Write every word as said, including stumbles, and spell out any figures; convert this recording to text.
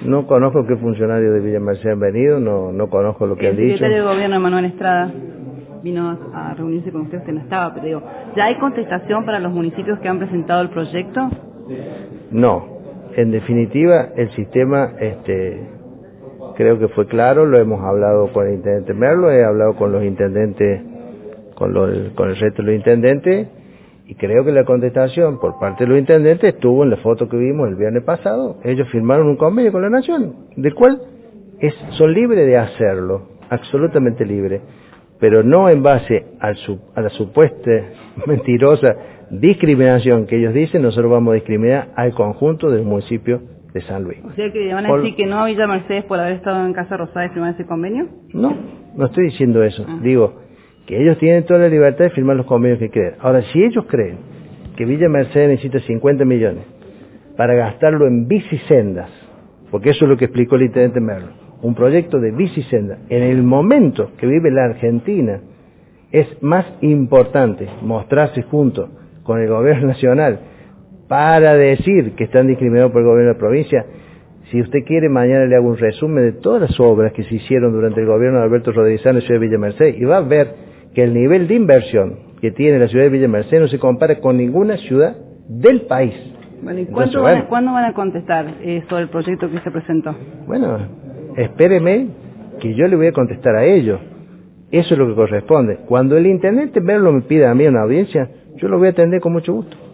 No conozco qué funcionarios de Villa Merced han venido, no, no conozco lo que han dicho. El secretario de Gobierno, Manuel Estrada, vino a reunirse con usted, usted no estaba, pero digo, ¿ya hay contestación para los municipios que han presentado el proyecto? No, en definitiva el sistema, este, creo que fue claro, lo hemos hablado con el intendente Merlo, he hablado con los intendentes, con, los, con el resto de los intendentes, y creo que la contestación por parte de los intendentes estuvo en la foto que vimos el viernes pasado. Ellos firmaron un convenio con la Nación, del cual es, son libres de hacerlo, absolutamente libres, pero no en base al, a la supuesta mentirosa discriminación que ellos dicen. Nosotros vamos a discriminar al conjunto del municipio de San Luis. O sea que van a decir que no a Villa Mercedes por haber estado en Casa Rosada y firmar ese convenio. No, no estoy diciendo eso. Ah. Digo que ellos tienen toda la libertad de firmar los convenios que quieran. Ahora, si ellos creen que Villa Mercedes necesita cincuenta millones para gastarlo en bicisendas, porque eso es lo que explicó el intendente Merlo, un proyecto de bicisendas, en el momento que vive la Argentina, es más importante mostrarse junto con el gobierno nacional para decir que están discriminados por el gobierno de la provincia. Si usted quiere, mañana le hago un resumen de todas las obras que se hicieron durante el gobierno de Alberto Rodríguez en la ciudad de Villa Merced, y va a ver que el nivel de inversión que tiene la ciudad de Villa Merced no se compara con ninguna ciudad del país. Bueno, ¿y cuánto van a, cuándo van a contestar eh, sobre el proyecto que se presentó? Bueno, espéreme que yo le voy a contestar a ellos. Eso es lo que corresponde. Cuando el intendente Merlo me pida a mí una audiencia, yo lo voy a atender con mucho gusto.